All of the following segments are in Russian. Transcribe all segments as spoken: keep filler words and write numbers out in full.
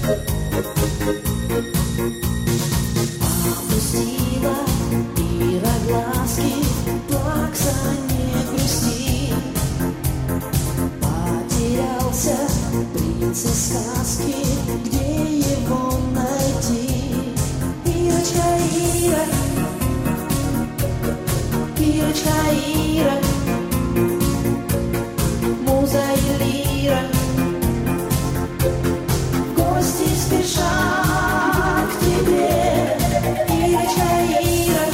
Опустила Ира глазки, плакса, не грусти. Потерялся принц из сказки, где его найти? Ирочка, Ира, Ирочка, Ира, муза и лира в гости спешат к тебе. Ирочка, Ира,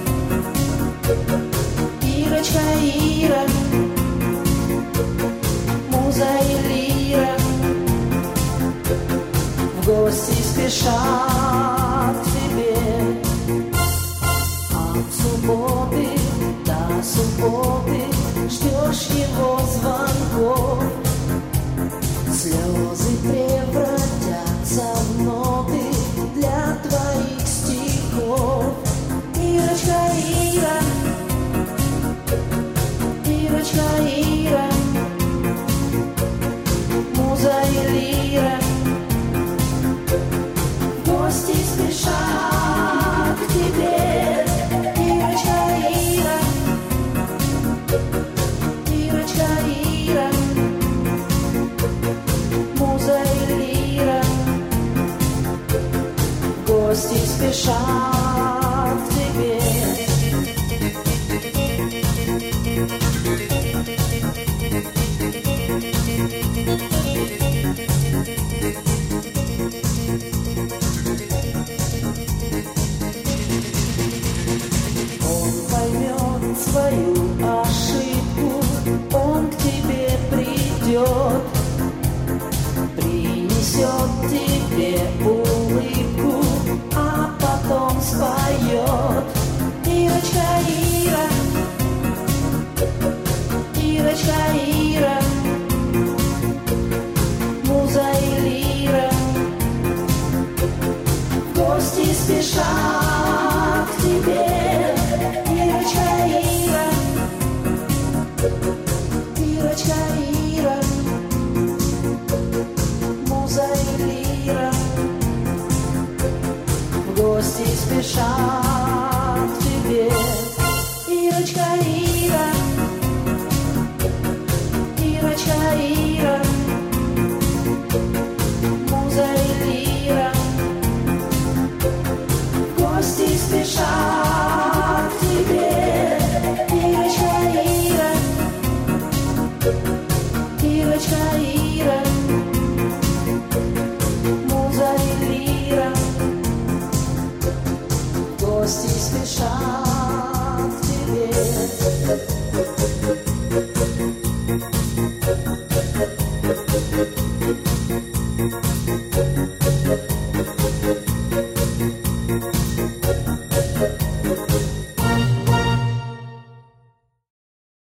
Ирочка, Ира, муза и лира в гости спешат к тебе. От субботы до субботы ждешь его звонков. Слезы превратятся в ноты для твоих стихов. Ирочка, Ира, Ирочка, Ира, муза и лира в гости спешат к тебе. Ирочка, Ира, Ирочка, Ира, муза и лира в гости спешат к тебе. Он поймет свою ошибку, он к тебе придет, принесет тебе улыбку, а потом споет. Ирочка, Ира, Ирочка, Ира, муза и лира в гости спешат к тебе. Ирочка, Ира, Ирочка, Ира, муза и лира в гости спешат к тебе. Ирочка, Ира, Ирочка, Ира, муза и лира в гости спешат к тебе. Ирочка, Ира, Ирочка, Ира.